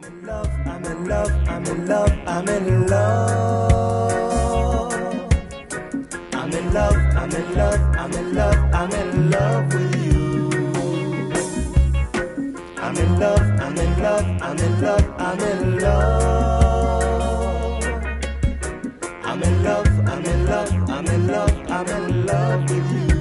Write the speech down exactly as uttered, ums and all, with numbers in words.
in love, I'm in love, I'm in love, I'm in love. I'm in love, I'm in love, I'm in love, I'm in love with you. I'm in love, I'm in love, I'm in love, I'm in love. I'm in love, I'm in love, I'm in love, I'm in love with you.